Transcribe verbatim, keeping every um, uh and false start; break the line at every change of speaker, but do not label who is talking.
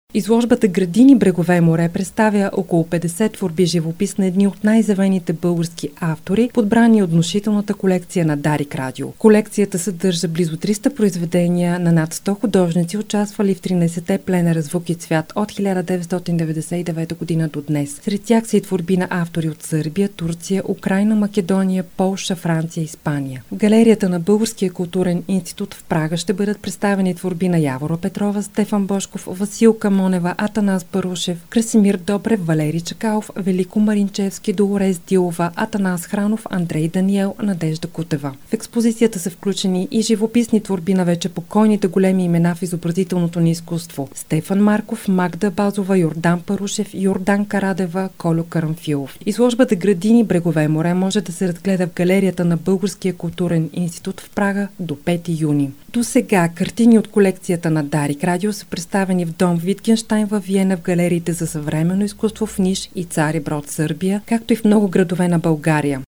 Изложбата "Градини, брегове, море" представя около петдесет творби живопис на едни от най-завените български автори, подбрани от внушителната колекция на Дарик Радио. Колекцията съдържа близо триста произведения на над сто художници, участвали в тринайсетте пленера "Звук и цвят" от хиляда деветстотин деветдесет и девета година до днес. Сред тях са и творби на автори от Сърбия, Турция, Украйна, Македония, Полша, Франция и Испания. В галерията на Българския културен институт в Прага ще бъдат представени творби на Явора Петрова, Стефан Божков, Василка Монева, Атанас Парушев, Красимир Добрев, Валери Чакалов, Велико Маринчевски, Долорес Дилова, Атанас Хранов, Андрей Даниел, Надежда Кутева. В експозицията са включени и живописни творби на вече покойните големи имена в изобразителното ни изкуство: Стефан Марков, Магда Базова, Йордан Парушев, Йордан Карадева, Колю Карамфилов. Изложбата "Градини, брегове, море" може да се разгледа в галерията на Българския културен институт в Прага до пети юни. До сега картини от колекцията на Дарик Радио са представени в дом Витгенщайн във Виена, в галериите за съвременно изкуство в Ниш и Цари Брод, Сърбия, както и в много градове на България.